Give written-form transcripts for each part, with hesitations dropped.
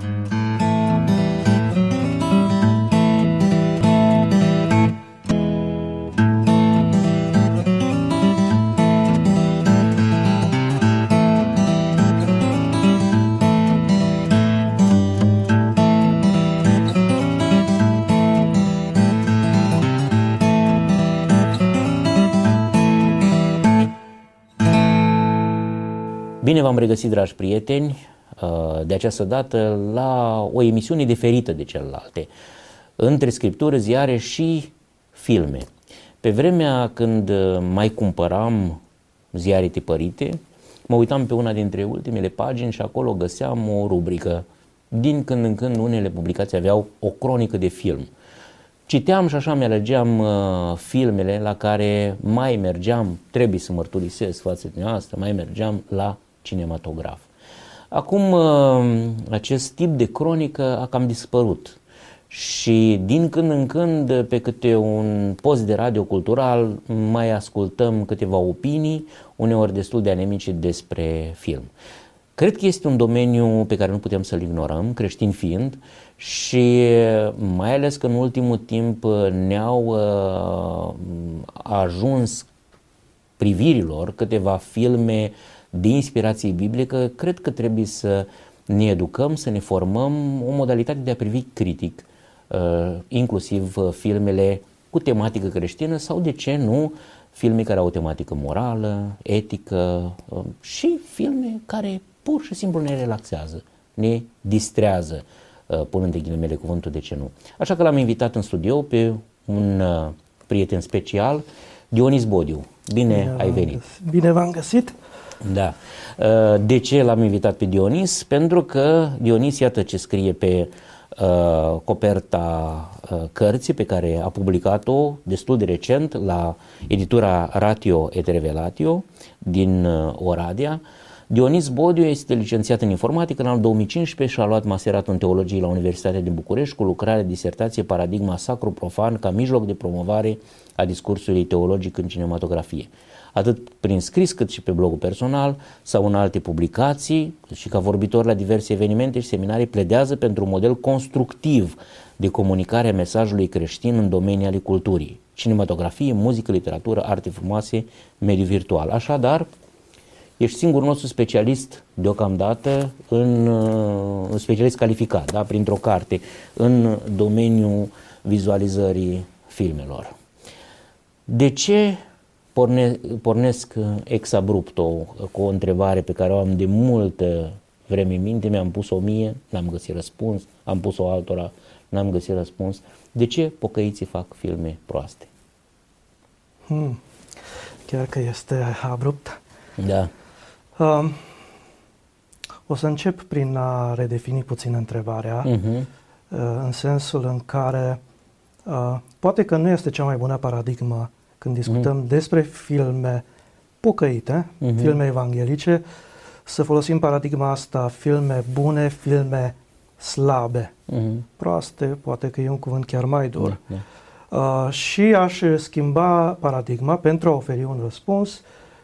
Bine v-am regăsit, dragi prieteni, de această dată la o emisiune diferită de celelalte, între scriptură, ziare și filme. Pe vremea când mai cumpăram ziare tipărite, mă uitam pe una dintre ultimele pagini și acolo găseam o rubrică. Din când în când unele publicații aveau o cronică de film. Citeam și așa mi-alegeam filmele la care mai mergeam, trebuie să mărturisesc față de noastră, mai mergeam la cinematograf. Acum acest tip de cronică a cam dispărut și din când în când pe câte un post de radio cultural mai ascultăm câteva opinii, uneori destul de anemice despre film. Cred că este un domeniu pe care nu putem să-l ignorăm, creștini fiind, și mai ales că în ultimul timp ne-au ajuns privirilor câteva filme de inspirație biblică. Cred că trebuie să ne educăm, să ne formăm o modalitate de a privi critic, inclusiv filmele cu tematică creștină sau, de ce nu, filme care au o tematică morală, etică și filme care pur și simplu ne relaxează, ne distrează, punând de ghilimele cuvântul, de ce nu. Așa că l-am invitat în studio pe un prieten special, Dionis Bodiu. Bine ai venit! Bine v-am găsit! Da. De ce l-am invitat pe Dionis? Pentru că Dionis, iată ce scrie pe coperta cărții pe care a publicat-o destul de recent la editura Ratio et Revelatio din Oradea. Dionis Bodiu este licențiat în informatică în anul 2015 și a luat maseratul în teologie la Universitatea din București cu lucrare, disertație, paradigma sacru-profan ca mijloc de promovare a discursului teologic în cinematografie. Atât prin scris cât și pe blogul personal sau în alte publicații și ca vorbitor la diverse evenimente și seminarii pledează pentru un model constructiv de comunicare a mesajului creștin în domenii ale culturii, cinematografie, muzică, literatură, arte frumoase, mediu virtual. Așadar, ești singurul nostru specialist deocamdată, specialist calificat, da, printr-o carte, în domeniul vizualizării filmelor. De ce pornesc ex abrupto cu o întrebare pe care o am de multă vreme în minte? Mi-am pus-o mie, n-am găsit răspuns, am pus-o altora, n-am găsit răspuns. De ce pocăiții fac filme proaste? Chiar că este abrupt. Da. O să încep prin a redefini puțin întrebarea, în sensul în care poate că nu este cea mai bună paradigmă când discutăm despre filme pocăite, filme evanghelice, să folosim paradigma asta, filme bune, filme slabe. Proaste, poate că e un cuvânt chiar mai dur. Și aș schimba paradigma pentru a oferi un răspuns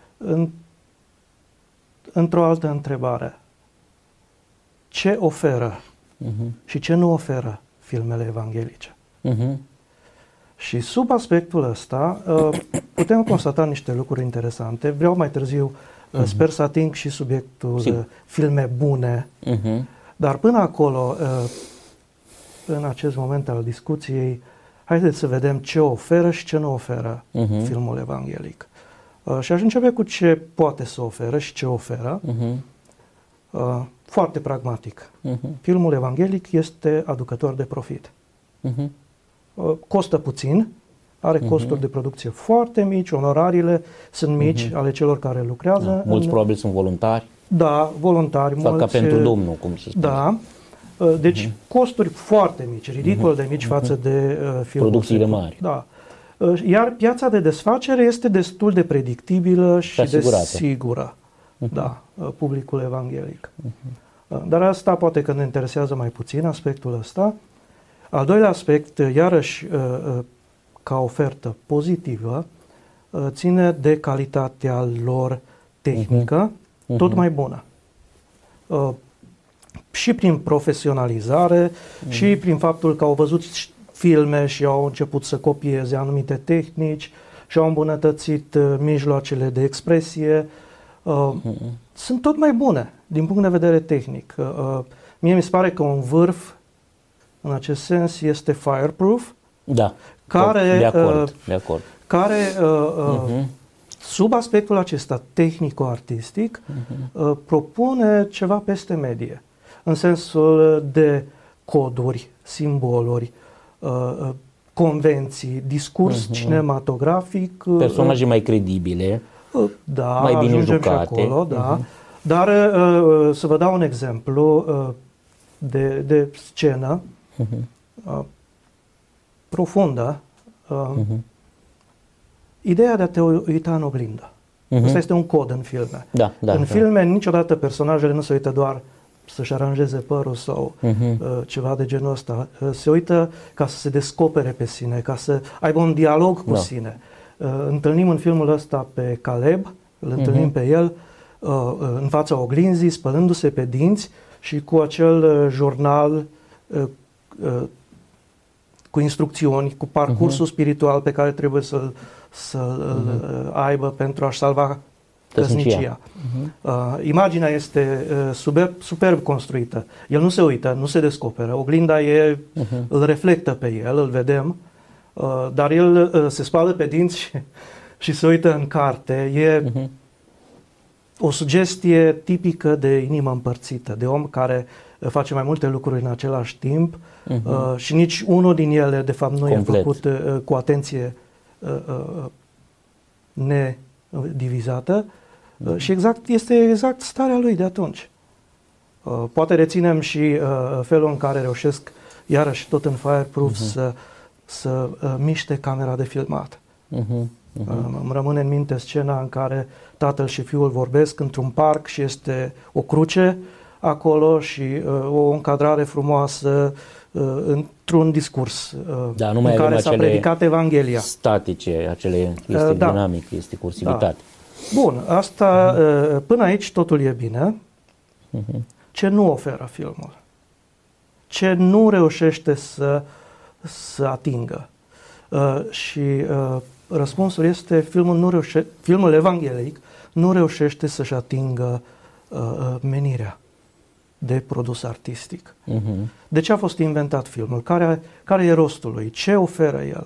într-o altă întrebare. Ce oferă și ce nu oferă filmele evanghelice? Și sub aspectul ăsta putem constata niște lucruri interesante. Vreau mai târziu, sper să ating și subiectul filme bune, dar până acolo, în acest moment al discuției, haideți să vedem ce oferă și ce nu oferă filmul evanghelic. Și aș începe cu ce poate să oferă și ce oferă. Foarte pragmatic. Filmul evanghelic este aducător de profit. Costă puțin, are costuri de producție foarte mici, onorariile sunt mici ale celor care lucrează. Da. Mulți probabil sunt voluntari. Da, voluntari. Fac mulți, ca pentru Domnul, cum se spune. Da. Deci costuri foarte mici, ridicol de mici față de filmul. Producțiile mari. Da. Iar piața de desfacere este destul de predictibilă și de sigură. Da, publicul evanghelic. Dar asta poate că ne interesează mai puțin, aspectul ăsta. Al doilea aspect, iarăși ca ofertă pozitivă, ține de calitatea lor tehnică, tot mai bună. și prin profesionalizare și prin faptul că au văzut filme și au început să copieze anumite tehnici și au îmbunătățit mijloacele de expresie. Sunt tot mai bune din punct de vedere tehnic. Mie mi se pare că un vârf în acest sens este Fireproof, Da, care, de acord. care sub aspectul acesta tehnico-artistic propune ceva peste medie, în sensul de coduri, simboluri, convenții, discurs cinematografic. Personaje mai credibile, Da, mai bine ajungem jucate. și acolo, da. Dar să vă dau un exemplu de scenă profundă. Ideea de a te uita în oglindă. Asta este un cod în filme. În filme niciodată personajele nu se uită doar să-și aranjeze părul sau ceva de genul ăsta. Se uită ca să se descopere pe sine, ca să aibă un dialog cu sine. Întâlnim în filmul ăsta pe Caleb, îl întâlnim pe el în fața oglinzii, spălându-se pe dinți și cu acel jurnal cu instrucțiuni, cu parcursul spiritual pe care trebuie să-l aibă pentru a-și salva căsnicia. Imaginea este superb construită. El nu se uită, nu se descoperă. Oglinda îl reflectă pe el, îl vedem, dar el se spală pe dinți și se uită în carte. E o sugestie tipică de inimă împărțită, de om care face mai multe lucruri în același timp și nici unul din ele, de fapt, nu e făcut cu atenție nedivizată și este exact starea lui de atunci. Poate reținem și felul în care reușesc, iarăși tot în Fireproof, să miște camera de filmat. Îmi rămâne în minte scena în care tatăl și fiul vorbesc într-un parc și este o cruce acolo și o încadrare frumoasă într-un discurs în care s-a predicat Evanghelia. Statice, este dinamic, este cursivitate. Bun, asta până aici totul e bine. Ce nu oferă filmul? Ce nu reușește să atingă? Și răspunsul este filmul evanghelic nu reușește să-și atingă menirea de produs artistic. De ce a fost inventat filmul? Care e rostul lui? Ce oferă el?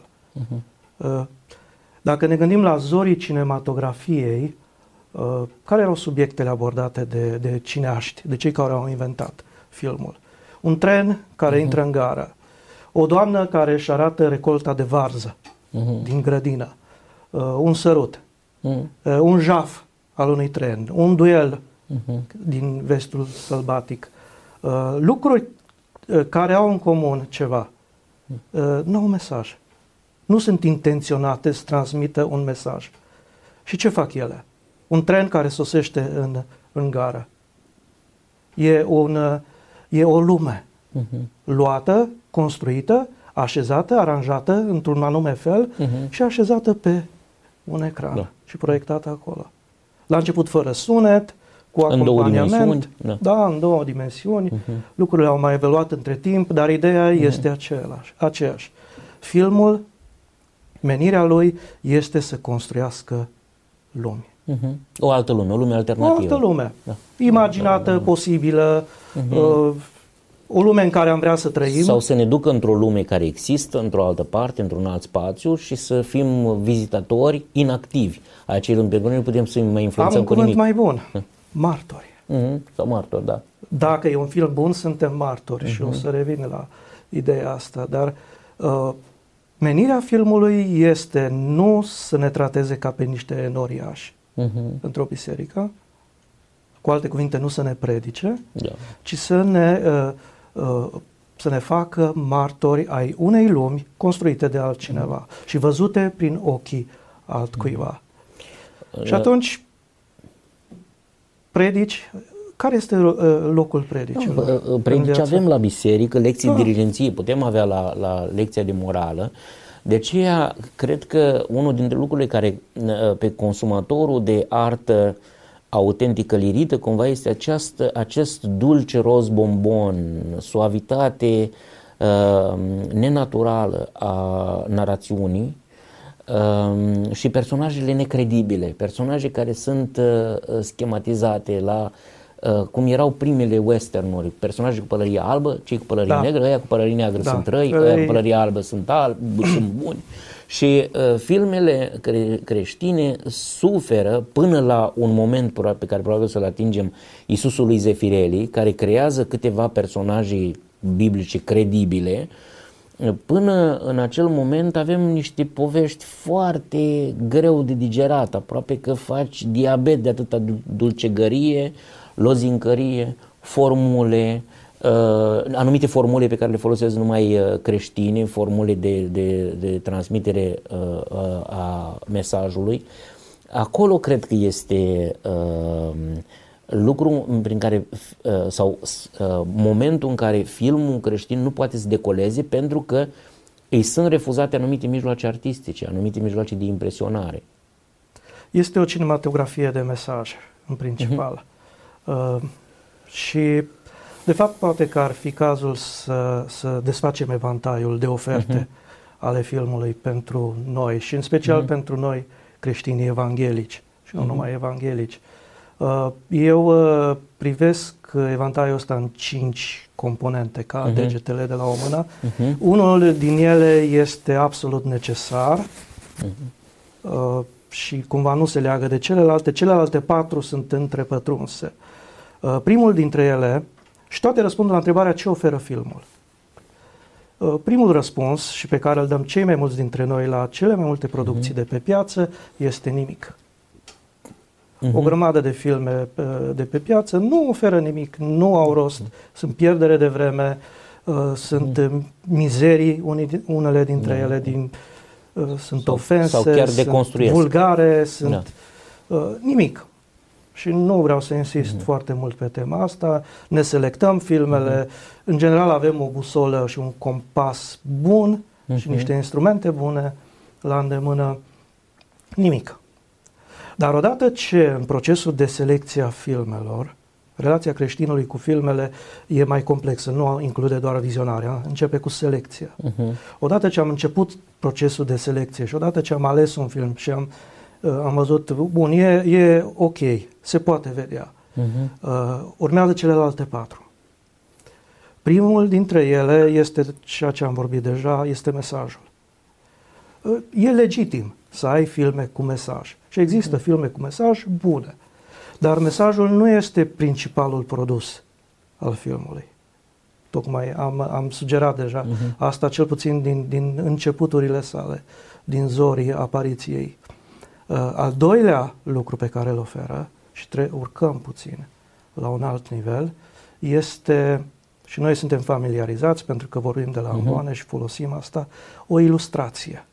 Dacă ne gândim la zorii cinematografiei, care erau subiectele abordate de cineaști, de cei care au inventat filmul? Un tren care intră în gară, o doamnă care își arată recolta de varză din grădină, un sărut, un jaf al unui tren, un duel din vestul sălbatic, lucruri care au în comun ceva, nu au mesaj. Nu sunt intenționate să transmită un mesaj. Și ce fac ele? Un tren care sosește în gară. E o lume luată, construită, așezată, aranjată într-un anume fel și așezată pe un ecran și proiectată acolo. La început fără sunet, cu acompaniament. În două dimensiuni. Lucrurile au mai evoluat între timp, dar ideea este aceeași. Filmul, menirea lui este să construiască lumi. O altă lume, o lume alternativă. O altă lume, imaginată, posibilă, o lume în care am vrea să trăim. Sau să ne ducă într-o lume care există, într-o altă parte, într-un alt spațiu și să fim vizitatori inactivi a acelui lume, pentru că nu putem să mai influențăm cu nimic. Am un cuvânt mai bun, martori. Sau martori, da. Dacă e un film bun, suntem martori și o să revin la ideea asta, dar menirea filmului este nu să ne trateze ca pe niște enoriași într-o biserică, cu alte cuvinte, nu să ne predice, ci să ne facă martori ai unei lumi construite de altcineva și văzute prin ochii altcuiva. Și atunci, predici, care este locul predicilor? Predici avem la biserică, lecții de dirigenție, putem avea la lecția de morală. De aceea, cred că unul dintre lucrurile care pe consumatorul de artă autentică lirită cumva este acest dulce roz bombon, suavitate nenaturală a narațiunii și personajele necredibile, personaje care sunt schematizate la cum erau primele westernuri, personaje cu pălărie albă, cei cu pălărie negră, ăia cu pălărie neagră sunt răi, ăia cu pălărie albă sunt sunt buni. Și filmele creștine suferă până la un moment pe care probabil să-l atingem, Iisusul lui Zefirelli, care creează câteva personaje biblice credibile. Până în acel moment avem niște povești foarte greu de digerat, aproape că faci diabet de atâta dulcegărie, lozincărie, formule, anumite formule pe care le folosesc numai creștini, formule de transmitere a mesajului. Acolo cred că este lucru prin care sau momentul în care filmul creștin nu poate să decoleze, pentru că îi sunt refuzate anumite mijloace artistice, anumite mijloace de impresionare. Este o cinematografie de mesaj, în principal. Și de fapt poate că ar fi cazul să desfacem evantaiul de oferte ale filmului pentru noi și în special pentru noi creștinii evanghelici și nu numai evanghelici. Eu privesc evantaiul ăsta în 5 componente, ca degetele de la o mână. Unul din ele este absolut necesar și cumva nu se leagă de celelalte. Celelalte 4 sunt întrepătrunse. Primul dintre ele, și toate răspund la întrebarea ce oferă filmul. Primul răspuns, și pe care îl dăm cei mai mulți dintre noi la cele mai multe producții de pe piață, este nimic. O grămadă de filme de pe piață nu oferă nimic, nu au rost, sunt pierdere de vreme, sunt mizerii, unele dintre ele sunt ofense, sau chiar sunt vulgare, sunt nimic. Și nu vreau să insist foarte mult pe tema asta, ne selectăm filmele, în general avem o busolă și un compas bun și niște instrumente bune la îndemână, nimic. Dar odată ce în procesul de selecție a filmelor, relația creștinului cu filmele e mai complexă, nu include doar vizionarea, începe cu selecția. Odată ce am început procesul de selecție și odată ce am ales un film și am văzut, bun, e ok, se poate vedea. Urmează celelalte 4. Primul dintre ele este ceea ce am vorbit deja, este mesajul. E legitim să ai filme cu mesaj. Și există filme cu mesaj bune. Dar mesajul nu este principalul produs al filmului. Tocmai am sugerat deja asta, cel puțin din începuturile sale, din zorii apariției. Al doilea lucru pe care îl oferă, și urcăm puțin la un alt nivel, este, și noi suntem familiarizați pentru că vorbim de la Amboane și folosim asta, o ilustrație.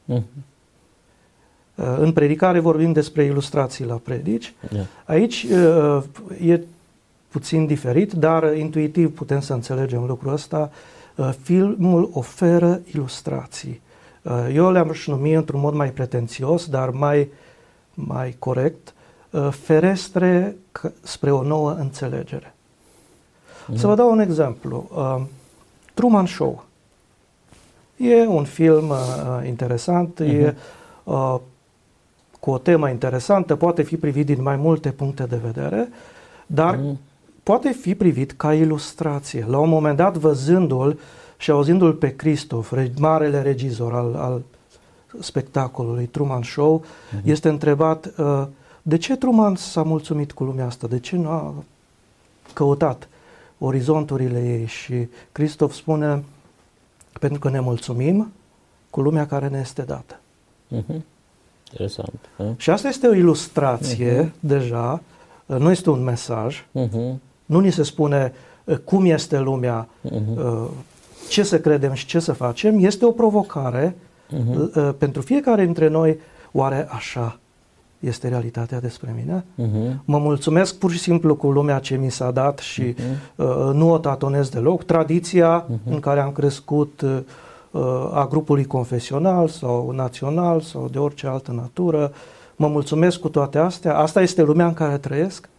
În predicare vorbim despre ilustrații la predici. Aici e puțin diferit, dar intuitiv putem să înțelegem lucrul ăsta. Filmul oferă ilustrații. Eu le-am numit într-un mod mai pretențios, dar mai corect, ferestre spre o nouă înțelegere. Să vă dau un exemplu. Truman Show. E un film interesant, e cu o temă interesantă, poate fi privit din mai multe puncte de vedere, dar poate fi privit ca ilustrație. La un moment dat, văzându-l și auzindu-l pe Christoph, marele regizor al spectacolului Truman Show, este întrebat de ce Truman s-a mulțumit cu lumea asta, de ce nu a căutat orizonturile ei, și Christoph spune, pentru că ne mulțumim cu lumea care ne este dată. Interesant. Și asta este o ilustrație deja, nu este un mesaj, nu ni se spune cum este lumea, ce să credem și ce să facem, este o provocare pentru fiecare dintre noi. Oare așa este realitatea despre mine? Mă mulțumesc pur și simplu cu lumea ce mi s-a dat și nu o tatonez deloc. Tradiția în care am crescut, a grupului confesional sau național sau de orice altă natură, mă mulțumesc cu toate astea. Asta este lumea în care trăiesc?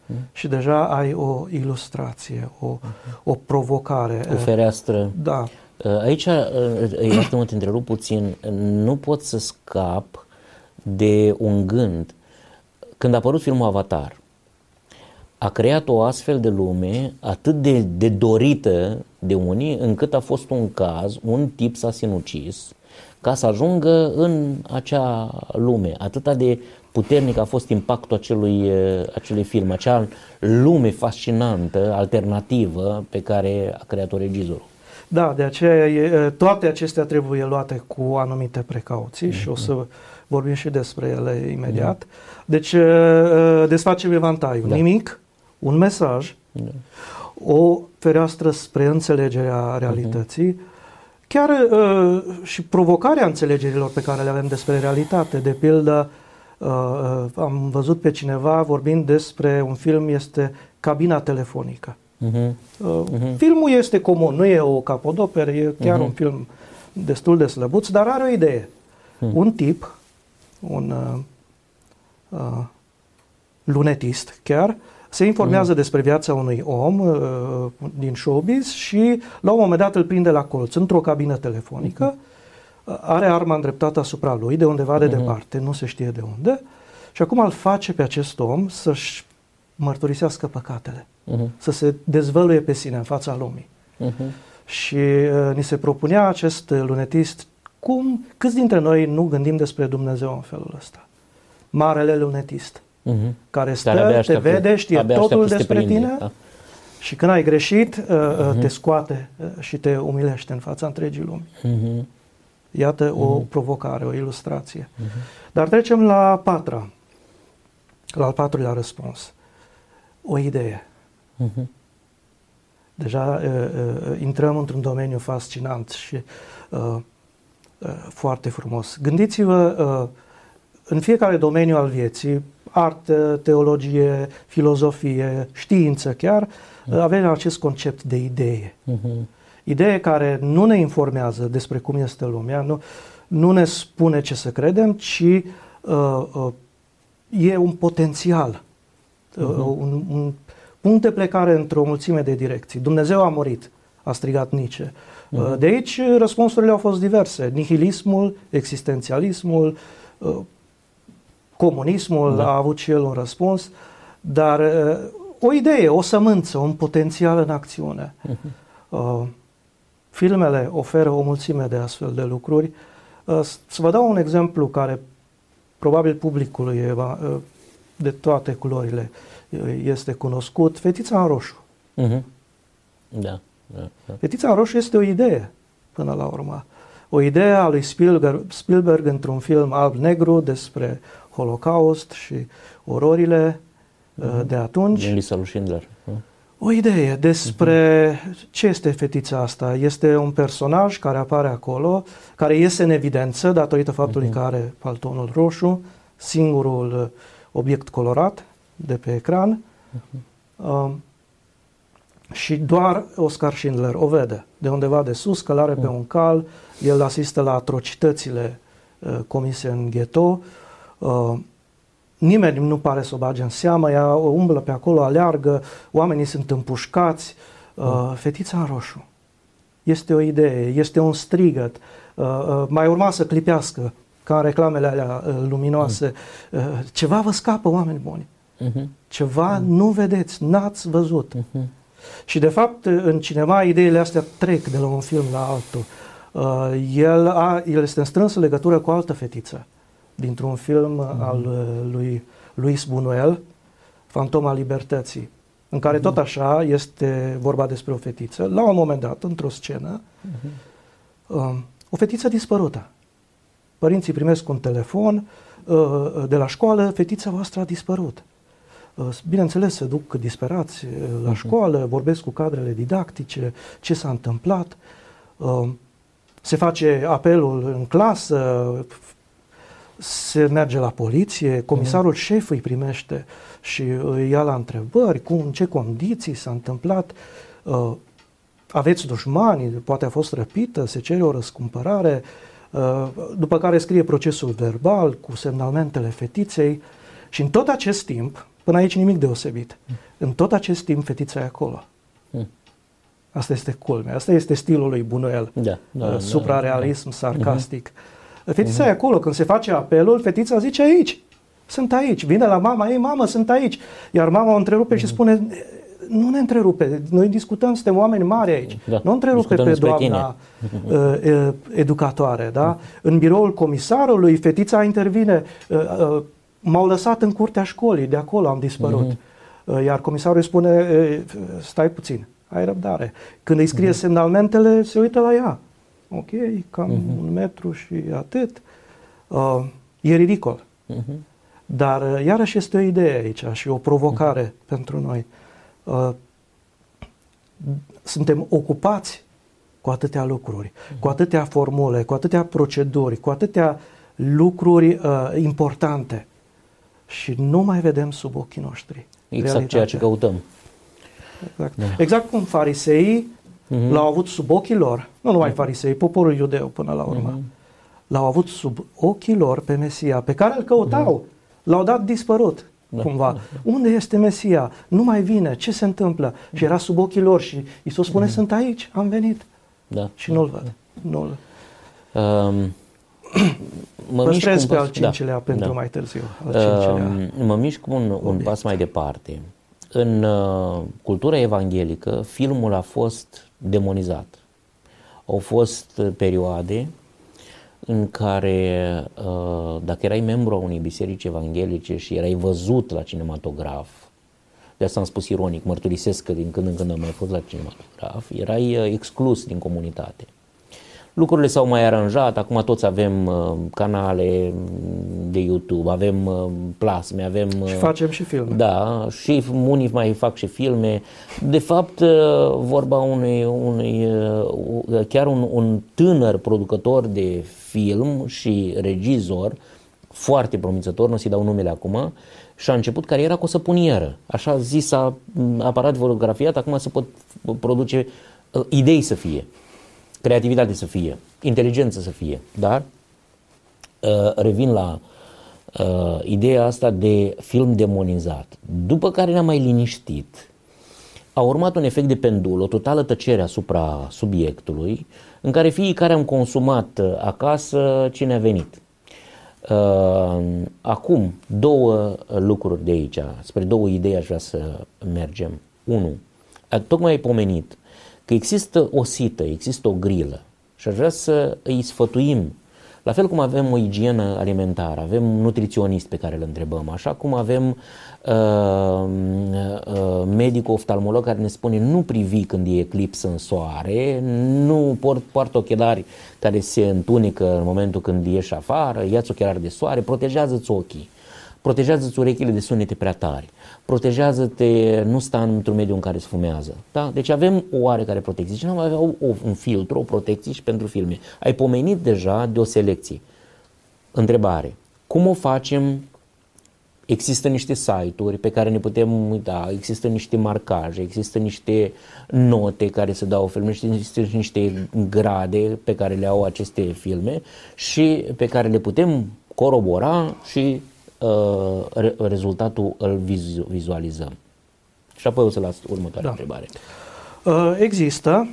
și deja ai o ilustrație, o provocare. O fereastră. Da. Aici, iartă-mă, te întrerup puțin, nu pot să scap de un gând. Când a apărut filmul Avatar, a creat o astfel de lume atât de dorită de unii, încât a fost un caz, un tip s-a sinucis ca să ajungă în acea lume. Atât de puternic a fost impactul acelui film, acea lume fascinantă, alternativă, pe care a creat-o regizorul. Da, de aceea toate acestea trebuie luate cu anumite precauții și o să vorbim și despre ele imediat. Deci desfacem evantaiul. Da. Nimic, un mesaj, o fereastră spre înțelegerea realității, chiar și provocarea înțelegerilor pe care le avem despre realitate. De pildă, am văzut pe cineva vorbind despre un film, este Cabina telefonică. Filmul este comun, nu e o capodoperă, e chiar un film destul de slăbuț, dar are o idee. Un tip, un lunetist chiar, se informează despre viața unui om din showbiz și la un moment dat îl prinde la colț într-o cabină telefonică, are arma îndreptată asupra lui de undeva de departe, nu se știe de unde, și acum îl face pe acest om să-și mărturisească păcatele, să se dezvăluie pe sine în fața lumii. Și ni se propunea acest lunetist, câți dintre noi nu gândim despre Dumnezeu în felul ăsta? Marele lunetist, care stă, te vede, știe totul despre tine și când ai greșit, te scoate și te umilește în fața întregii lumi. Iată o provocare, o ilustrație. Dar trecem la al patrulea răspuns. O idee. Deja intrăm într-un domeniu fascinant și foarte frumos. Gândiți-vă în fiecare domeniu al vieții, artă, teologie, filozofie, știință chiar, avem acest concept de idee. Idee care nu ne informează despre cum este lumea, nu ne spune ce să credem, ci e un potențial, un punct de plecare într-o mulțime de direcții. Dumnezeu a murit, a strigat Nietzsche. De aici răspunsurile au fost diverse. Nihilismul, existențialismul, comunismul a avut și el un răspuns, dar o idee, o sămânță, un potențial în acțiune. Filmele oferă o mulțime de astfel de lucruri. Să vă dau un exemplu care probabil publicului de toate culorile este cunoscut. Fetița în roșu. Da. Fetița în roșu este o idee, până la urmă. O idee a lui Spielberg într-un film alb-negru despre Holocaust și ororile de atunci. Din lista lui Schindler. O idee despre ce este fetița asta. Este un personaj care apare acolo, care iese în evidență datorită faptului că are paltonul roșu, singurul obiect colorat de pe ecran, și doar Oskar Schindler o vede. De undeva de sus, călare pe un cal, el asistă la atrocitățile comise în ghetto. Nimeni nu pare să o bage în seamă, ea umblă pe acolo, aleargă, oamenii sunt împușcați. Fetița în roșu. Este o idee, este un strigăt. Mai urma să clipească, ca în reclamele alea luminoase. Ceva vă scapă, oameni buni. Ceva nu vedeți, n-ați văzut. Și de fapt, în cinema, ideile astea trec de la un film la altul. El este în strânsă legătură cu o altă fetiță, dintr-un film al lui Luis Buñuel, Fantoma Libertății, în care tot așa este vorba despre o fetiță. La un moment dat, într-o scenă, o fetiță dispărută. Părinții primesc un telefon de la școală, fetița voastră a dispărut. Bineînțeles, se duc disperați la școală, vorbesc cu cadrele didactice, ce s-a întâmplat, se face apelul în clasă, se merge la poliție, comisarul șef îi primește și îi ia la întrebări, în ce condiții s-a întâmplat, aveți dușmani, poate a fost răpită, se cere o răscumpărare, după care scrie procesul verbal cu semnalmentele fetiței Și în tot acest timp, până aici nimic deosebit, în tot acest timp fetița e acolo. Asta este culmea, asta este stilul lui Buñuel, suprarealism, sarcastic. Fetița e acolo, când se face apelul, fetița zice aici, sunt aici, vine la mama ei, mamă, sunt aici. Iar mama o întrerupe și spune, nu ne întrerupe, noi discutăm, suntem oameni mari aici, nu întrerupe pe doamna educatoare. Da? În biroul comisarului, fetița intervine, m-au lăsat în curtea școlii, de acolo am dispărut. Iar comisarul îi spune, stai puțin, ai răbdare. Când îi scrie semnalmentele, se uită la ea. Ok, cam 1 metru și atât. E ridicol. Dar iarăși este o idee aici și o provocare pentru noi. Suntem ocupați cu atâtea lucruri, cu atâtea formule, cu atâtea proceduri, cu atâtea lucruri importante și nu mai vedem sub ochii noștri. Exact ceea ce căutăm. Exact. Exact cum fariseii l-au avut sub ochii lor, nu numai farisei, poporul iudeu până la urmă, l-au avut sub ochii lor pe Mesia, pe care îl căutau, l-au dat dispărut cumva. Unde este Mesia? Nu mai vine, ce se întâmplă? Și era sub ochii lor și Iisus spune, sunt aici, am venit. Și nu-l văd. Nu-l... Păstrez pe al cincilea pentru mai târziu. Mă mișc un pas mai departe. În cultura evanghelică, filmul a fost demonizat. Au fost perioade în care, dacă erai membru a unei biserici evanghelice și erai văzut la cinematograf, de asta am spus ironic, mărturisesc că din când în când am mai fost la cinematograf, erai exclus din comunitate. Lucrurile s-au mai aranjat, acum toți avem canale de YouTube, avem plasme, avem... Și facem și filme. Da, și unii mai fac și filme. De fapt, vorba chiar un tânăr producător de film și regizor, foarte promițător, nu o să-i dau numele acum, și-a început cariera cu o săpunieră. Așa zisa aparat fotografiat, acum se pot produce idei să fie. Creativitate să fie, inteligență să fie, dar revin la ideea asta de film demonizat. După care ne-am mai liniștit, a urmat un efect de pendul, o totală tăcere asupra subiectului, în care fiecare am consumat acasă cine a venit. Acum, 2 lucruri de aici, spre 2 idei aș vrea să mergem. 1. Tocmai ai pomenit că există o sită, există o grilă și aș vrea să îi sfătuim, la fel cum avem o igienă alimentară, avem nutriționist pe care îl întrebăm, așa cum avem medic-oftalmolog care ne spune nu privi când e eclipsă în soare, nu poartă ochelari care se întunecă în momentul când ieși afară, ia-ți ochelari de soare, protejează-ți ochii, protejează-ți urechile de sunete prea tari, protejează-te, nu sta într-un mediu în care se fumează. Da? Deci avem o oarecare protecție. Și nu mai avea un filtru, o protecție și pentru filme. Ai pomenit deja de o selecție. Întrebare. Cum o facem? Există niște site-uri pe care ne putem uita, există niște marcaje, există niște note care se dau filme, există niște grade pe care le au aceste filme și pe care le putem corobora și rezultatul îl vizualizăm. Și apoi o să las următoarea întrebare. Există,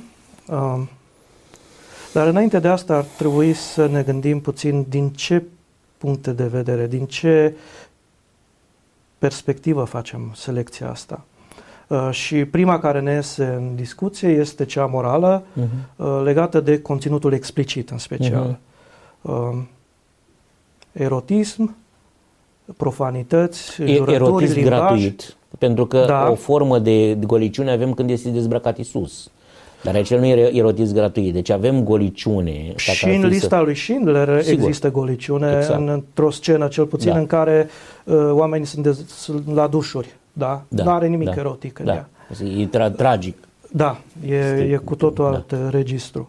dar înainte de asta ar trebui să ne gândim puțin din ce puncte de vedere, din ce perspectivă facem selecția asta. Și prima care ne iese în discuție este cea morală, legată de conținutul explicit în special. Erotism, profanități, jurături, erotism limbaj. Gratuit, pentru că o formă de goliciune avem când este dezbrăcat Iisus. Dar aici nu e erotism gratuit, deci avem goliciune. Și în lista lui Schindler există goliciune, într-o scenă cel puțin în care oamenii sunt la dușuri. Da? Nu are nimic erotic în ea. E tragic. Da, e cu totul alt registru.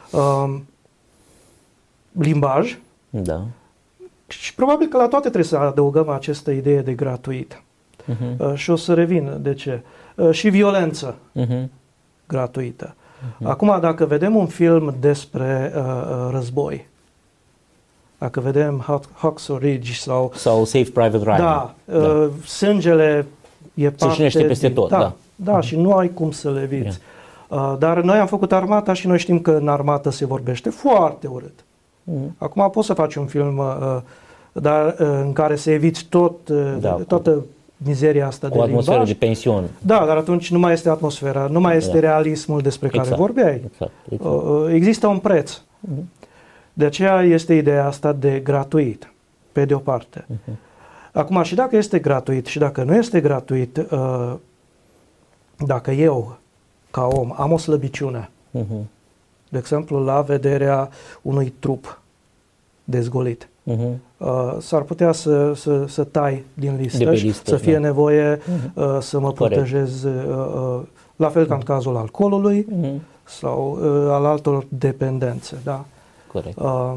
Limbaj. Da. Și probabil că la toate trebuie să adăugăm această idee de gratuit. Și o să revin de ce. Și violență gratuită. Acum, dacă vedem un film despre război, Dacă vedem Hacksaw Ridge sau Save Private Ryan. Da, sângele e parte se șinește peste tot. Da, și nu ai cum să le eviți. Dar noi am făcut armata și noi știm că în armată se vorbește foarte urât. Acum poți să faci un film dar în care să eviți toată mizeria asta de limbaj. O atmosferă de pensiune. Da, dar atunci nu mai este atmosfera, nu mai este realismul despre care vorbeai. Exact. Există un preț. De aceea este ideea asta de gratuit, pe de o parte. Acum, și dacă este gratuit și dacă nu este gratuit, dacă eu, ca om, am o slăbiciune, de exemplu, la vederea unui trup dezgolit, s-ar putea să tai din listă, să fie nevoie să mă protejez, la fel ca în cazul alcoolului sau al altor dependențe. Da? Corect.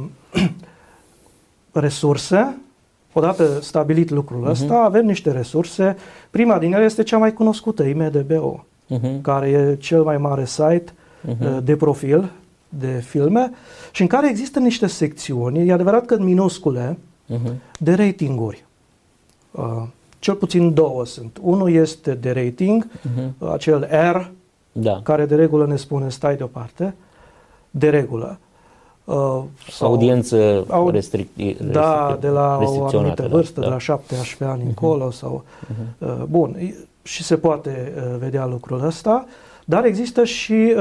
Resurse, odată stabilit lucrul ăsta, avem niște resurse. Prima din ele este cea mai cunoscută, IMDb-ul, care e cel mai mare site de profil de filme și în care există niște secțiuni, e adevărat că în minuscule, de ratinguri. Cel puțin două sunt. Unul este de rating, acel R, care de regulă ne spune stai deoparte, de regulă. Audiență restricționată. Da, de la o anumită vârstă, de la 17 ani încolo. Bun, și se poate vedea lucrul ăsta, dar există și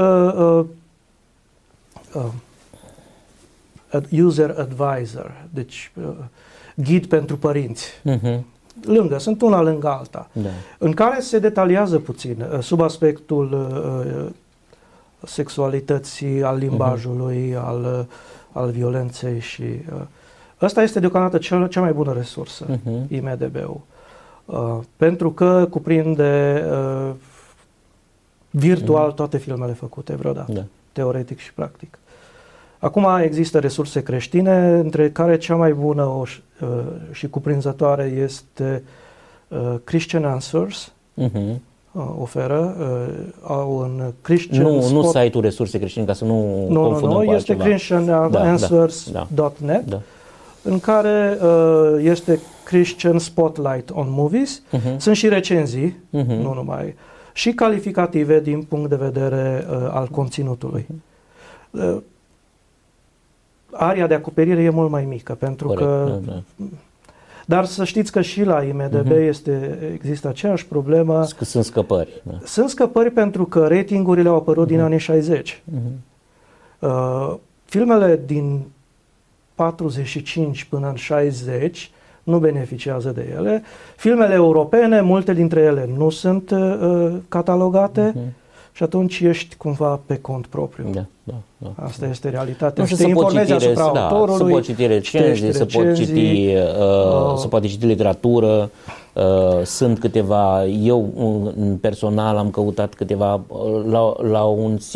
user advisor, deci ghid pentru părinți. Sunt una lângă alta, în care se detaliază puțin sub aspectul sexualității, al limbajului, al violenței și ăsta este deocamdată cea mai bună resursă, IMDb-ul, pentru că cuprinde virtual toate filmele făcute vreodată, teoretic și practic. Acum există resurse creștine, între care cea mai bună și cuprinzătoare este Christian Answers, oferă, au un Christian Nu site-ul resurse creștine, ca să nu confundăm cu este christiananswers.net, în care este Christian Spotlight on Movies. Sunt și recenzii, nu numai, și calificative din punct de vedere al conținutului. Aria de acoperire e mult mai mică, pentru că... Dar să știți că și la IMDb există aceeași problemă. Sunt scăpări. Sunt scăpări pentru că ratingurile au apărut din anii 60. Filmele din 45 până în 60 nu beneficiază de ele. Filmele europene, multe dintre ele nu sunt catalogate și atunci ești cumva pe cont propriu. Asta este realitatea. Și te informezi asupra autorului, să poți citi recenzii, să poate citi literatură. Sunt câteva, eu personal am căutat câteva la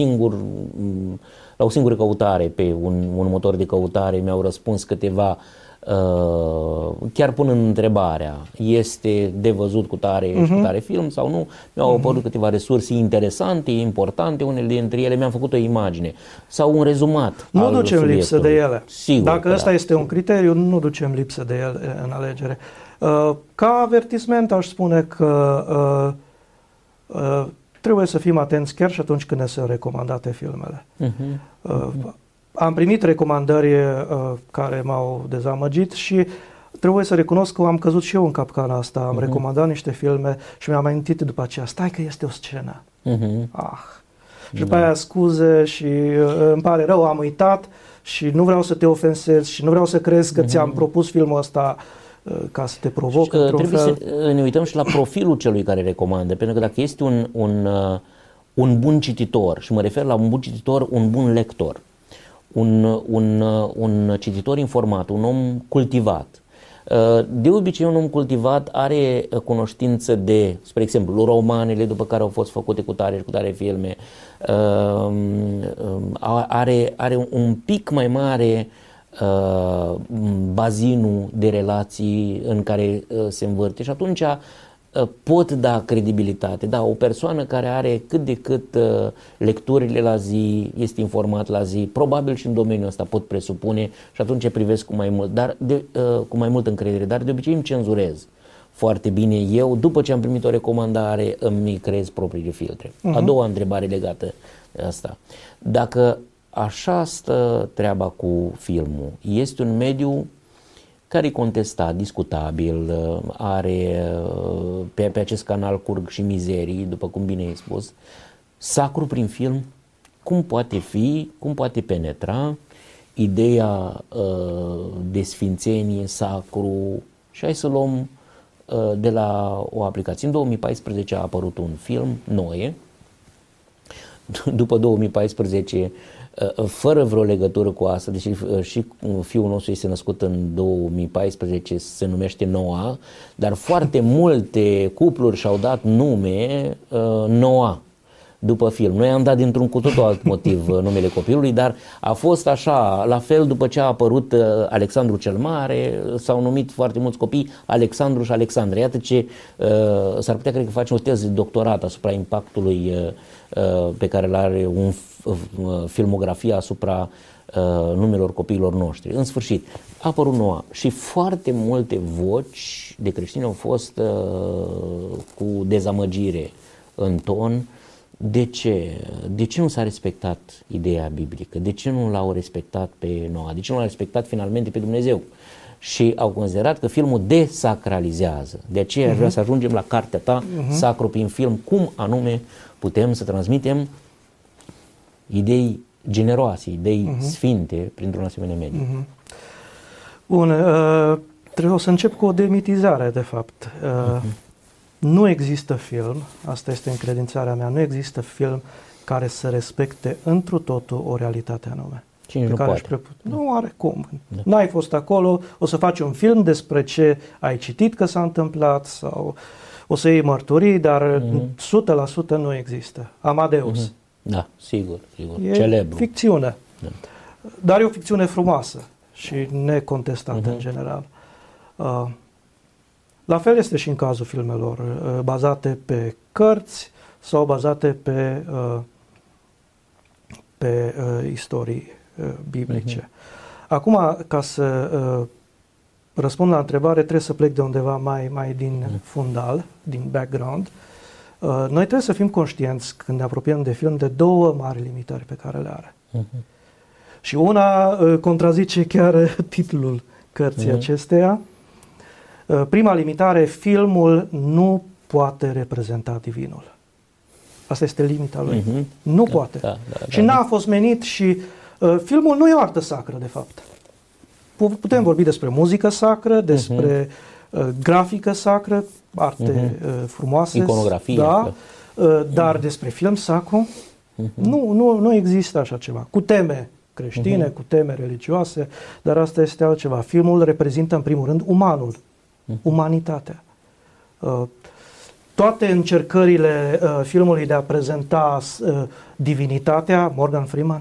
o singură căutare pe un motor de căutare, mi-au răspuns câteva, chiar punând întrebarea, este de văzut cu tare și cu tare film sau nu, mi-au apărut câteva resurse interesante, importante, unele dintre ele mi-am făcut o imagine sau un rezumat. Nu ducem lipsă de ele. Sigur. Dacă ăsta este un criteriu, nu ducem lipsă de ele în alegere. Ca avertisment aș spune că trebuie să fim atenți chiar și atunci când ne sunt recomandate filmele. Am primit recomandări care m-au dezamăgit și trebuie să recunosc că am căzut și eu în capcana asta. Am recomandat niște filme și mi-am amintit după aceea, stai că este o scenă. Și după aia scuze și îmi pare rău, am uitat și nu vreau să te ofensez și nu vreau să crezi că ți-am propus filmul ăsta ca să te provoc. Trebuie să ne uităm și la profilul celui care recomandă, pentru că dacă este un bun cititor, și mă refer la un bun cititor, un bun lector, un cititor informat, un om cultivat. De obicei un om cultivat are cunoștință de, spre exemplu, romanele după care au fost făcute cu tare și cu tare filme, are un pic mai mare bazinul de relații în care se învârte și atunci pot da credibilitate. Da, o persoană care are cât de cât lecturile la zi, este informat la zi, probabil și în domeniul ăsta pot presupune și atunci privesc cu mai mult, cu mai multă încredere, dar de obicei îmi cenzurez foarte bine eu, după ce am primit o recomandare, îmi creez propriile filtre. A doua întrebare legată de asta. Dacă așa stă treaba cu filmul, este un mediu care e contestat, discutabil, are pe acest canal curg și mizerii, după cum bine ai spus, sacru prin film, cum poate fi, cum poate penetra ideea de sfințenie, sacru, și hai să luăm de la o aplicație. În 2014 a apărut un film, Noe, după 2014, fără vreo legătură cu asta, deși și fiul nostru este născut în 2014, se numește Noah, dar foarte multe cupluri și-au dat nume Noah după film. Noi am dat dintr-un cu totul alt motiv numele copilului, dar a fost așa, la fel după ce a apărut Alexandru cel Mare, s-au numit foarte mulți copii Alexandru și Alexandra. Iată ce s-ar putea, cred că facem o teză de doctorat asupra impactului pe care îl are filmografia asupra numelor copiilor noștri. În sfârșit, a apărut Noa și foarte multe voci de creștini au fost cu dezamăgire în ton. De ce? De ce nu s-a respectat ideea biblică? De ce nu l-au respectat pe Noa? De ce nu l-au respectat finalmente pe Dumnezeu? Și au considerat că filmul desacralizează. De aceea vreau să ajungem la cartea ta, Sacru prin film, cum anume putem să transmitem idei generoase, idei sfinte printr-un asemenea mediu. Bun, trebuie să încep cu o demitizare, de fapt. Nu există film, asta este încredințarea mea, nu există film care să respecte întru totul o realitate anume. Cine nu poate. Nu are cum. Da. N-ai fost acolo, o să faci un film despre ce ai citit că s-a întâmplat sau o să iei mărturii, dar 100% nu există. Amadeus. Da, sigur. E celebru. Ficțiune. Da. Dar e o ficțiune frumoasă și necontestată în general. La fel este și în cazul filmelor bazate pe cărți sau bazate pe istorii biblice. Acum, ca să răspund la întrebare, trebuie să plec de undeva mai din fundal, din background. Noi trebuie să fim conștienți când ne apropiem de film de două mari limitări pe care le are. Și una contrazice chiar titlul cărții acesteia. Prima limitare, filmul nu poate reprezenta divinul. Asta este limita lui. Nu poate. Și n-a fost menit și filmul nu e o artă sacră, de fapt. Putem vorbi despre muzică sacră, despre grafică sacră, arte frumoase. Iconografie. Da, dar despre film sacru nu există așa ceva. Cu teme creștine, cu teme religioase, dar asta este altceva. Filmul reprezintă în primul rând umanul, umanitatea. Toate încercările filmului de a prezenta divinitatea, Morgan Freeman,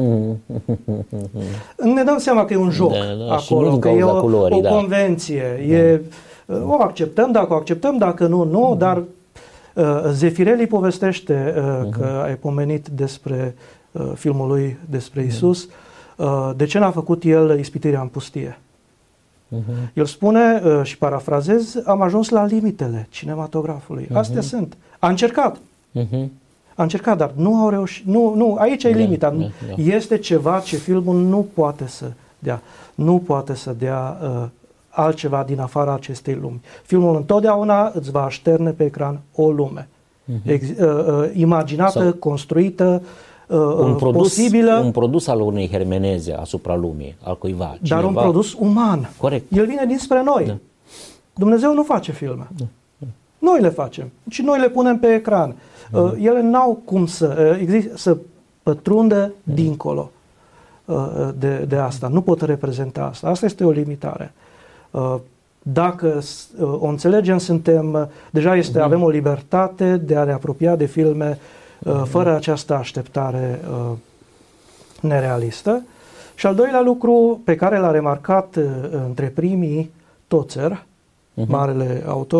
ne dăm seama că e un joc acolo, că e o convenție. O acceptăm, dacă o acceptăm, dacă nu, dar Zefirelli povestește că ai pomenit despre filmul lui despre Isus, de ce n-a făcut el ispitirea în pustie. El spune, și parafrazez, am ajuns la limitele cinematografului. Astea sunt. A încercat. A încercat, dar nu au reușit. Nu, aici e limita. Este ceva ce filmul nu poate să dea. Nu poate să dea altceva din afara acestei lumi. Filmul întotdeauna îți va așterne pe ecran o lume. Imaginată, construită, posibilă. Un produs al unei hermeneze asupra lumii, al cuiva. Dar un produs uman. Corect. El vine dinspre noi. Da. Dumnezeu nu face filme. Da. Noi le facem. Și noi le punem pe ecran. Ele n-au cum să pătrundă dincolo de asta. Nu pot reprezenta asta. Asta este o limitare. Dacă o înțelegem, deja avem o libertate de a ne apropia de filme fără această așteptare nerealistă. Și al doilea lucru pe care l-a remarcat între primii Tozer, marele autor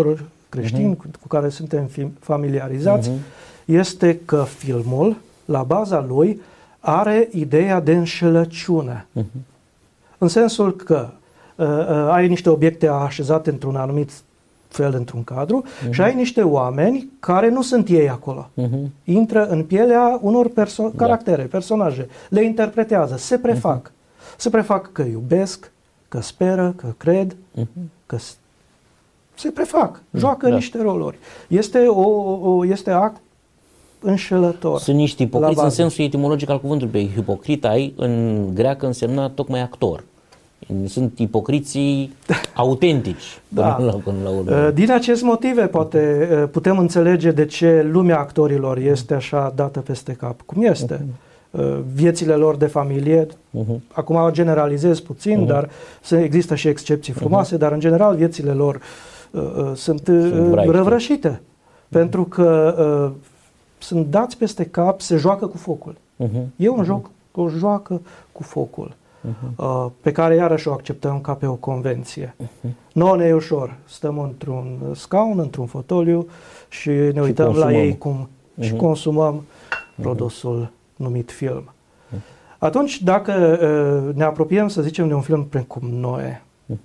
creștini cu care suntem familiarizați, este că filmul, la baza lui, are ideea de înșelăciune. În sensul că ai niște obiecte așezate într-un anumit fel, într-un cadru, și ai niște oameni care nu sunt ei acolo. Intră în pielea unor caractere, personaje, le interpretează, se prefac. Se prefac că iubesc, că speră, că cred, că se prefac, joacă niște roluri. Este act înșelător. Sunt niște ipocriți în sensul etimologic al cuvântului. Hipocritai în greacă însemna tocmai actor. Sunt ipocriții autentici. Până la urmă. Din acest motive putem înțelege de ce lumea actorilor este așa dată peste cap. Cum este? Viețile lor de familie, acum generalizez puțin, dar există și excepții frumoase, dar în general viețile lor sunt răvrășite. Pentru că sunt dați peste cap, se joacă cu focul. E un joc, o joacă cu focul. Pe care iarăși o acceptăm ca pe o convenție. Nouă ne e ușor. Stăm într-un scaun, într-un fotoliu și ne uităm la ei și consumăm produsul numit film. Atunci, dacă ne apropiem, să zicem, de un film precum Noe,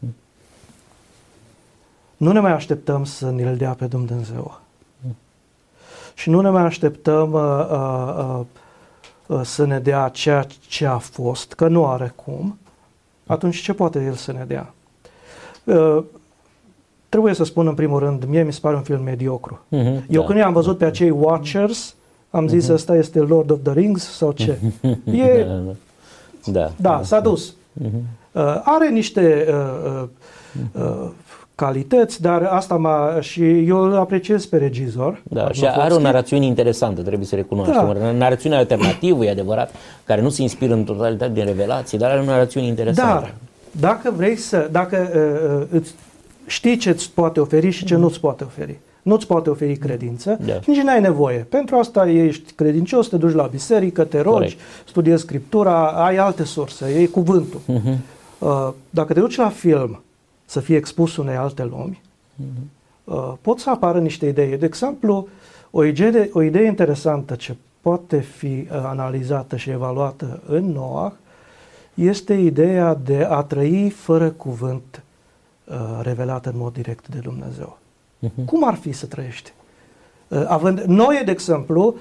nu ne mai așteptăm să ne-l dea pe Dumnezeu. Și nu ne mai așteptăm să ne dea ceea ce a fost, că nu are cum. Atunci ce poate El să ne dea? Trebuie să spun în primul rând, mie mi se pare un film mediocru. Eu când i-am văzut pe acei Watchers, am zis ăsta este Lord of the Rings sau ce? S-a dus. Are niște calități, dar și eu îl apreciez pe regizor. Și are o narațiune interesantă, trebuie să recunoaștem. O narațiune alternativă, e adevărat, care nu se inspiră în totalitate din revelații, dar are o narațiune interesantă. Dar, dacă vrei știi ce îți poate oferi și ce nu îți poate oferi. Nu îți poate oferi credință, nici n-ai nevoie. Pentru asta ești credincios, te duci la biserică, te rogi, studiezi Scriptura, ai alte surse, e cuvântul. Dacă te duci la film să fie expus unei alte lumi, pot să apară niște idei. De exemplu, o idee interesantă ce poate fi analizată și evaluată în Noah este ideea de a trăi fără cuvânt revelat în mod direct de Dumnezeu. Cum ar fi să trăiești? Noe, de exemplu,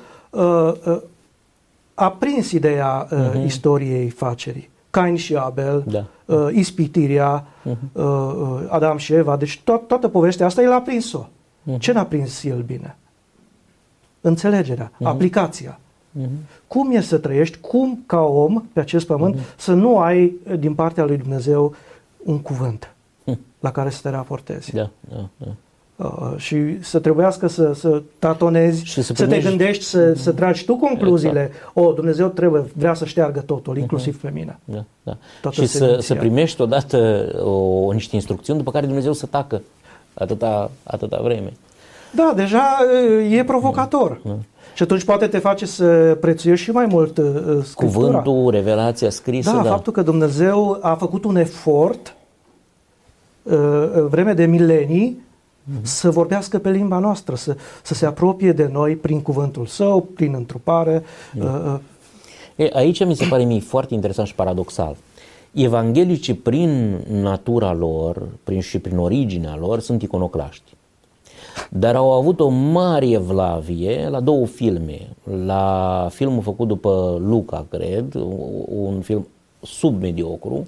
a prins ideea istoriei facerii. Cain și Abel, ispitirea, Adam și Eva, deci toată povestea asta el a prins-o. Ce n-a prins el bine? Înțelegerea, aplicația. Cum e să trăiești, cum ca om pe acest pământ să nu ai din partea lui Dumnezeu un cuvânt la care să te raportezi. Și să trebuiască să tatonezi, să te gândești, să tragi tu concluziile. Dumnezeu vrea să șteargă totul, inclusiv pe mine. Și să primești odată niște instrucțiuni, după care Dumnezeu să tacă atâta vreme. Da, deja e provocator. Și atunci poate te face să prețuiești și mai mult Scriptura. Cuvântul, revelația scrisă. Faptul că Dumnezeu a făcut un efort vreme de milenii să vorbească pe limba noastră, să se apropie de noi prin cuvântul Său, prin întrupare. Aici mi se pare mie foarte interesant și paradoxal. Evanghelicii prin natura lor și prin originea lor sunt iconoclaști. Dar au avut o mare evlavie la două filme. La filmul făcut după Luca, cred, un film submediocru,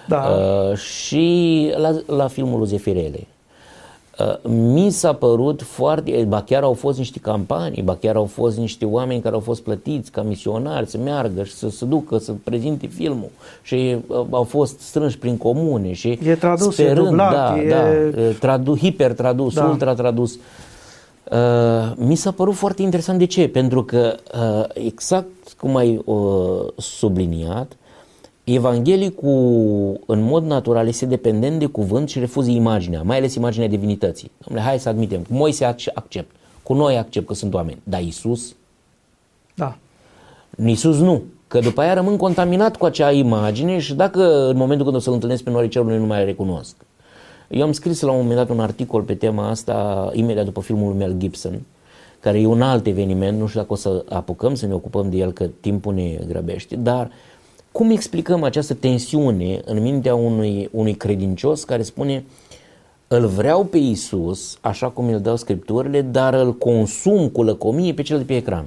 și la filmul lui Zefirele. Mi s-a părut ba chiar au fost niște campanii, ba chiar au fost niște oameni care au fost plătiți ca misionari să meargă și să se ducă, să prezinte filmul și au fost strânși prin comune și e tradus, sperând, e dublat, hipertradus, ultratradus. Mi s-a părut foarte interesant. De ce? Pentru că exact cum ai subliniat, evanghelicul în mod natural este dependent de cuvânt și refuză imaginea, mai ales imaginea divinității. Dom'le, hai să admitem, cu Moise accept, cu noi accept că sunt oameni, dar Iisus? Iisus nu, că după aia rămân contaminat cu acea imagine și dacă în momentul când o să-L întâlnesc pe norii cerului nu mai recunosc. Eu am scris la un moment dat un articol pe tema asta imediat după filmul Mel Gibson, care e un alt eveniment, nu știu dacă o să apucăm să ne ocupăm de el, că timpul ne grăbește, dar cum explicăm această tensiune în mintea unui credincios care spune: îl vreau pe Iisus așa cum îl dau Scripturile, dar îl consum cu lăcomie pe cel de pe ecran?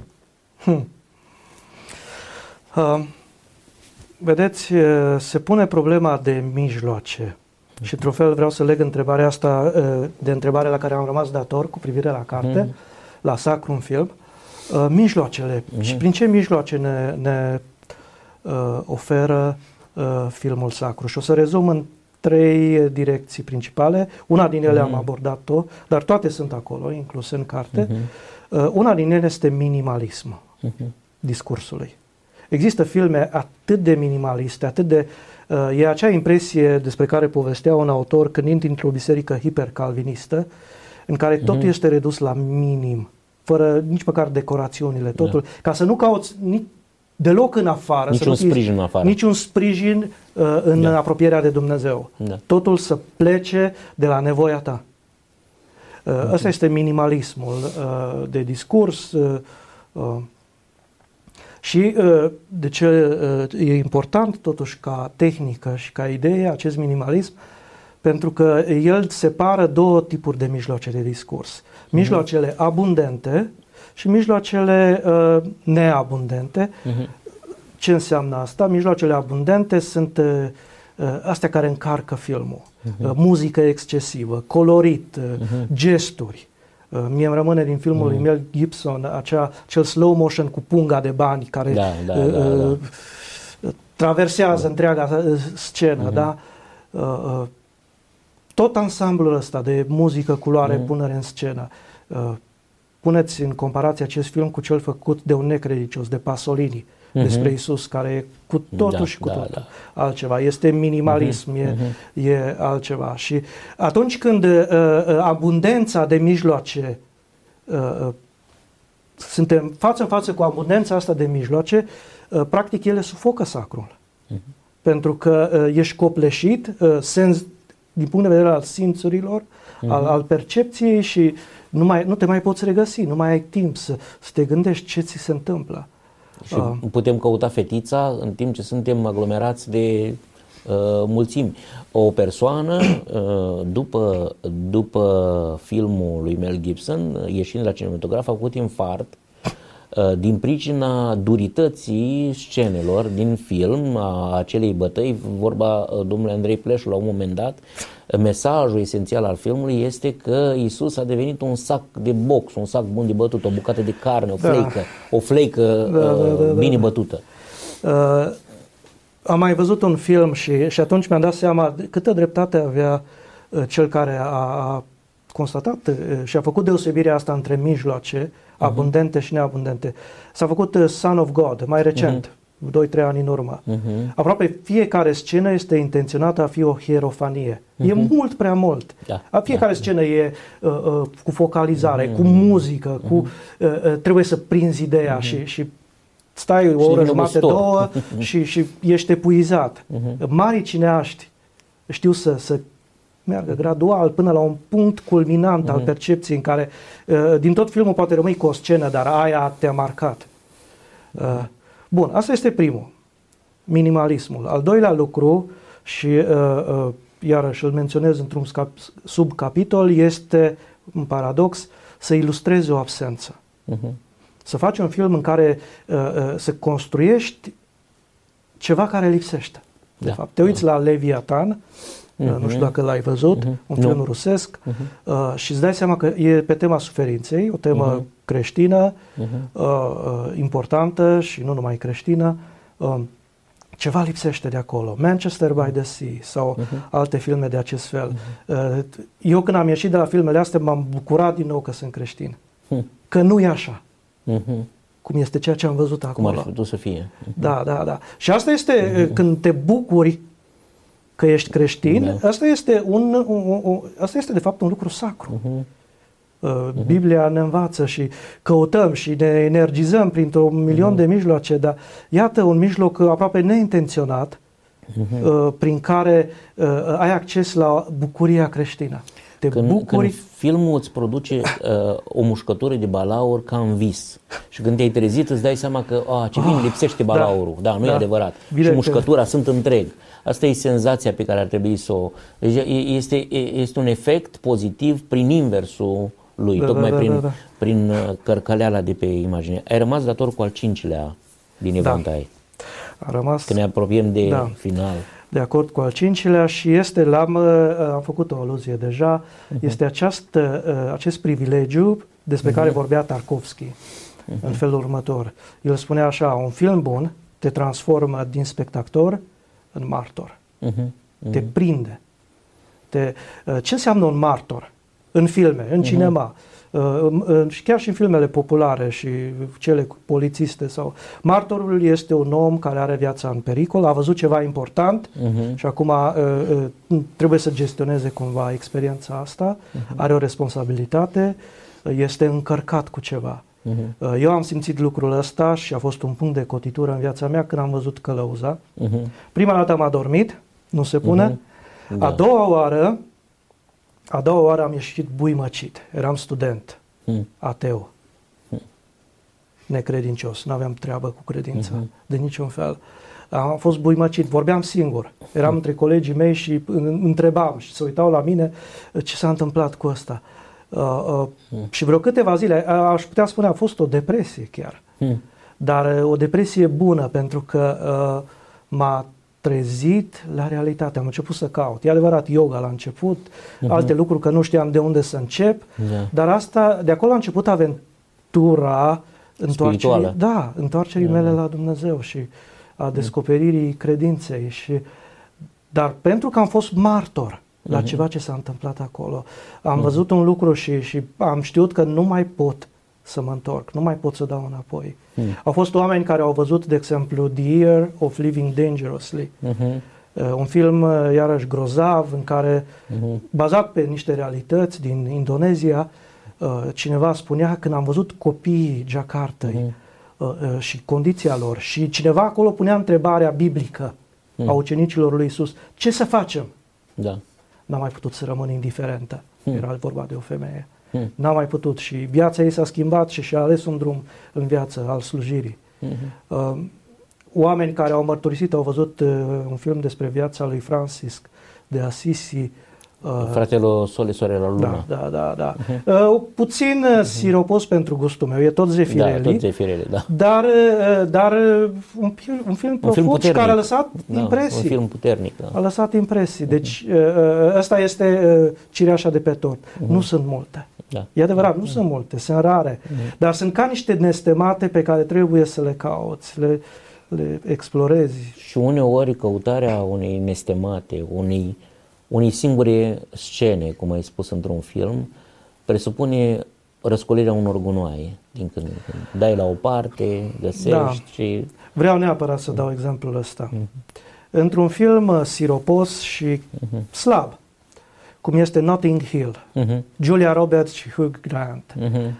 Vedeți, se pune problema de mijloace. Și într-un fel vreau să leg întrebarea asta de întrebarea la care am rămas dator cu privire la carte, la Sacrum Film. Mijloacele. Și prin ce mijloace ne oferă filmul sacru? Și o să rezum în 3 direcții principale. Una din ele am abordat-o, dar toate sunt acolo, incluse în carte. Una din ele este minimalism discursului. Există filme atât de minimaliste, atât de... e acea impresie despre care povestea un autor când intri într-o biserică hipercalvinistă, în care totul este redus la minim, fără nici măcar decorațiunile, totul, ca să nu cauți deloc în afară, niciun sprijin în afară. Niciun sprijin în apropierea de Dumnezeu. Totul să plece de la nevoia ta. Ăsta este minimalismul de discurs. Și de ce e important totuși ca tehnică și ca idee acest minimalism? Pentru că el separă 2 tipuri de mijloace de discurs. Mijloacele abundente și mijloacele neabundente. Ce înseamnă asta? Mijloacele abundente sunt astea care încarcă filmul. Muzică excesivă, colorit, gesturi. Mie îmi rămâne din filmul lui Mel Gibson acel slow motion cu punga de bani care traversează întreaga scenă. Da? Tot ansamblul ăsta de muzică, culoare, punere în scenă. Puneți în comparație acest film cu cel făcut de un necredincios, de Pasolini, despre Iisus, care e cu totul și cu totul altceva. Este minimalism, e altceva. Și atunci când abundența de mijloace, suntem față în față cu abundența asta de mijloace, practic ele sufocă sacrul. Pentru că ești copleșit din punct de vedere al simțurilor, al percepției și nu te mai poți regăsi, nu mai ai timp să te gândești ce ți se întâmplă. Și putem căuta fetița în timp ce suntem aglomerați de mulțimi. O persoană, după filmul lui Mel Gibson, ieșind la cinematograf, a făcut infart din pricina durității scenelor din film, a acelei bătăi. Vorba domnului Andrei Pleșu la un moment dat, mesajul esențial al filmului este că Iisus a devenit un sac de box, un sac bun de bătut, o bucată de carne, o fleică bine bătută. Am mai văzut un film și atunci mi-am dat seama câtă dreptate avea cel care a constatat și a făcut deosebirea asta între mijloace abundente și neabundente. S-a făcut Son of God, mai recent, 2-3 ani în urmă. Aproape fiecare scenă este intenționată a fi o hierofanie. E mult prea mult. Fiecare scenă e cu focalizare, cu muzică, trebuie să prinzi ideea și stai o oră jumătate, 2 și ești epuizat. Marii cineaști știu să meargă gradual până la un punct culminant al percepției în care din tot filmul poate rămâi cu o scenă, dar aia te-a marcat. Bun, asta este primul, minimalismul. Al doilea lucru, și iarăși îl menționez într-un subcapitol, este un paradox, să ilustrezi o absență. Să faci un film în care să construiești ceva care lipsește. De fapt, te uiți la Leviatan, nu știu dacă l-ai văzut, un film rusesc, și îți dai seama că e pe tema suferinței, o temă creștină, importantă și nu numai creștină. Ceva lipsește de acolo. Manchester by the Sea sau alte filme de acest fel. Eu când am ieșit de la filmele astea m-am bucurat din nou că sunt creștin. Că nu e așa. Cum este ceea ce am văzut acolo. Cum ar fi putut să fie. Da. Și asta este când te bucuri că ești creștin, asta este de fapt un lucru sacru. Biblia ne învață și căutăm și ne energizăm printr-un milion de mijloace, dar iată un mijloc aproape neintenționat prin care ai acces la bucuria creștină. Când filmul îți produce o mușcătură de balaur ca în vis și când te-ai trezit îți dai seama că ce bine lipsește balaurul, nu e adevărat, bine, și mușcătura sunt întreg. Asta e senzația pe care ar trebui să o... Este un efect pozitiv prin inversul lui, tocmai prin cărcăleala de pe imagine. Ai rămas dator cu al 5-lea din Evanghelie. A rămas... Când ne apropiem de final. De acord cu al 5-lea și este, am făcut o aluzie deja, este acest privilegiu despre care vorbea Tarkovski în felul următor. El spunea așa, un film bun te transformă din spectator în martor. Te prinde. Ce înseamnă un martor? În filme, în cinema, și chiar și în filmele populare și cele polițiste sau... Martorul este un om care are viața în pericol, a văzut ceva important și acum trebuie să gestioneze cumva experiența asta, are o responsabilitate, este încărcat cu ceva. Eu am simțit lucrul ăsta și a fost un punct de cotitură în viața mea când am văzut Călăuza. Prima dată m-a dormit, nu se pune. A doua oară am ieșit buimăcit. Eram student, ateu, necredincios, nu aveam treabă cu credința, de niciun fel. Am fost buimăcit, vorbeam singur. Eram între colegii mei și întrebam și se uitau la mine ce s-a întâmplat cu ăsta. Și vreo câteva zile, aș putea spune, a fost o depresie chiar. Dar o depresie bună, pentru că m-a trezit la realitate. Am început să caut. E adevărat, yoga la început, alte lucruri că nu știam de unde să încep, dar asta, de acolo a început aventura întoarcerii mele la Dumnezeu și a descoperirii credinței. Dar pentru că am fost martor la ceva ce s-a întâmplat acolo, am văzut un lucru și am știut că nu mai pot să mă întorc, nu mai pot să dau înapoi. Au fost oameni care au văzut, de exemplu, The Year of Living Dangerously, un film iarăși grozav, în care, bazat pe niște realități din Indonezia, cineva spunea, când am văzut copiii Jakartei și condiția lor, și cineva acolo punea întrebarea biblică a ucenicilor lui Iisus, ce să facem? N-am mai putut să rămân indiferentă. Era vorba de o femeie. N-a mai putut și viața ei s-a schimbat și și-a ales un drum în viață al slujirii. Oameni care au mărturisit, au văzut un film despre viața lui Francisc de Assisi. Fratele Sole, sorella Luna. Da. Puțin siropos pentru gustul meu, e tot Zefirelli. Dar un film profund și care a lăsat impresii. Un film puternic. A lăsat impresii. Deci ăsta este cireașa de pe tort. Nu sunt multe. E adevărat, nu sunt multe, sunt rare. Dar sunt ca niște nestemate pe care trebuie să le cauți, le explorezi. Și uneori căutarea unei nestemate, unei singure scene, cum ai spus într-un film, presupune răscolirea unor gunoaie. Din când în când. Dai la o parte, găsești și... Vreau neapărat să dau exemplul ăsta. Într-un film siropos și slab, cum este Notting Hill, Julia Roberts și Hugh Grant.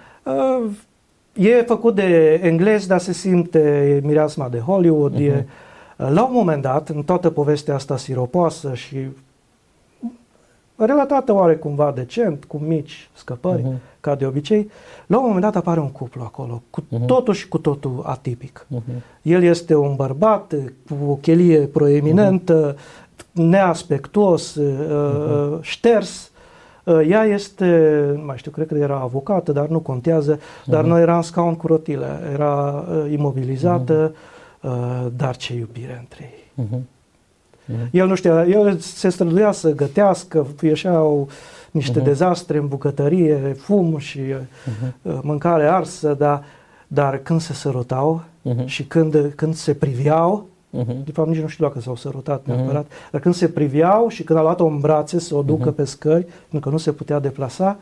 E făcut de englezi, dar se simte mireasma de Hollywood. La un moment dat, în toată povestea asta siropoasă și relatată oarecumva decent, cu mici scăpări, ca de obicei, la un moment dat apare un cuplu acolo, cu totul și cu totul atipic. El este un bărbat cu o chelie proeminentă, neaspectuos, șters. Ea este, nu mai știu, cred că era avocată, dar nu contează, dar noi era în scaun cu rotile, era imobilizată, dar ce iubire între ei. El nu știa, el se străduia să gătească, ieșeau niște dezastre în bucătărie, fum și mâncare arsă, dar când se sărutau și când se priveau, de fapt nici nu știu dacă s-au sărutat neapărat, dar când se priveau și când a luat-o în brațe să o ducă pe scări, pentru că nu se putea deplasa,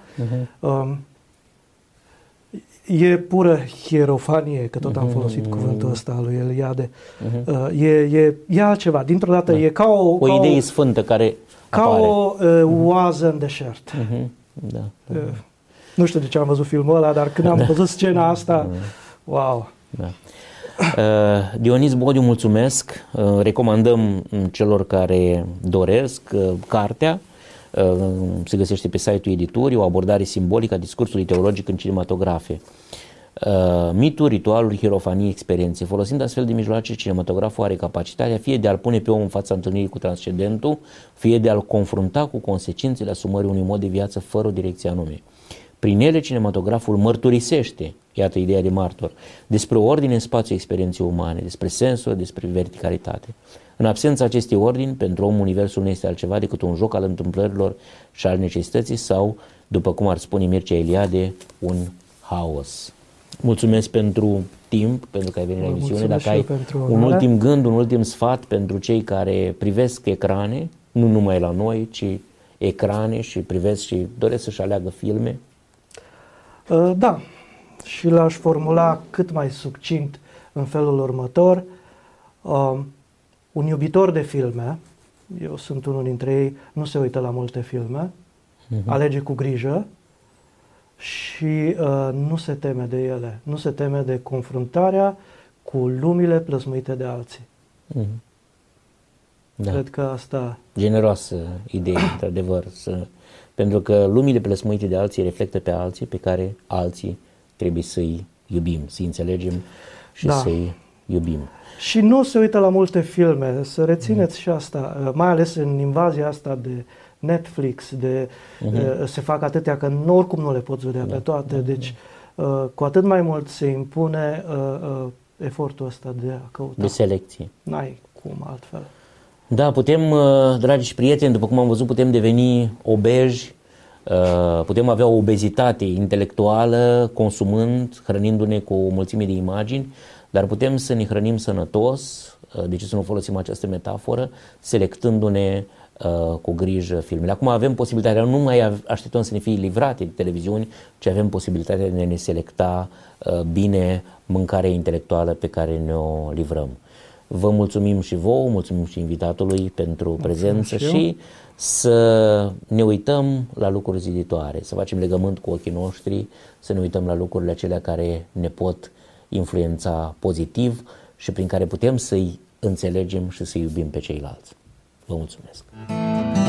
e pură hierofanie, că tot am folosit cuvântul ăsta al lui Eliade. E altceva. Dintr-o dată e ca o idee sfântă care apare. O oază în deșert. Nu știu de ce am văzut filmul ăla, dar când am văzut scena asta, wow! Dionis Bodiu, mulțumesc. Recomandăm celor care doresc cartea. Se găsește pe site-ul editurii, o abordare simbolică a discursului teologic în cinematografe. Mituri, ritualuri, hierofanii, experiențe. Folosind astfel de mijloace, cinematograful are capacitatea fie de a-l pune pe om în fața întâlnirii cu transcendentul, fie de a-l confrunta cu consecințele asumării unui mod de viață fără o direcție anume. Prin ele, cinematograful mărturisește, iată ideea de martor, despre o ordine în spațiul experienței umane, despre sensul, despre verticalitate. În absența acestei ordini, pentru om, universul nu este altceva decât un joc al întâmplărilor și al necesității sau, după cum ar spune Mircea Eliade, un haos. Mulțumesc pentru timp, pentru că ai venit la emisiune. Dacă ai un ultim gând, un ultim sfat pentru cei care privesc ecrane, nu numai la noi, ci ecrane și privesc și doresc să-și aleagă filme. Da, și l-aș formula cât mai succint în felul următor. Un iubitor de filme, eu sunt unul dintre ei, nu se uită la multe filme, alege cu grijă și nu se teme de ele, nu se teme de confruntarea cu lumile plăsmuite de alții. Da. Cred că asta... Generoasă idee, într-adevăr, pentru că lumile plăsmuite de alții reflectă pe alții pe care alții trebuie să-i iubim, să-i înțelegem și să-i iubim. Și nu se uită la multe filme, să rețineți și asta, mai ales în invazia asta de Netflix, se fac atâtea că oricum nu le poți vedea pe toate, deci cu atât mai mult se impune efortul ăsta de a căuta. De selecție. N-ai cum altfel. Da, putem, dragi prieteni, după cum am văzut, putem deveni obeji, putem avea o obezitate intelectuală consumând, hrănindu-ne cu o mulțime de imagini, dar putem să ne hrănim sănătos, de ce să nu folosim această metaforă, selectându-ne cu grijă filmele. Acum avem posibilitatea, nu mai așteptăm să ne fie livrate de televiziuni, ci avem posibilitatea de a ne selecta bine mâncarea intelectuală pe care ne-o livrăm. Vă mulțumim și vouă, mulțumim și invitatului pentru prezență și să ne uităm la lucruri ziditoare, să facem legământ cu ochii noștri, să ne uităm la lucrurile acelea care ne pot influența pozitiv și prin care putem să-i înțelegem și să-i iubim pe ceilalți. Vă mulțumesc!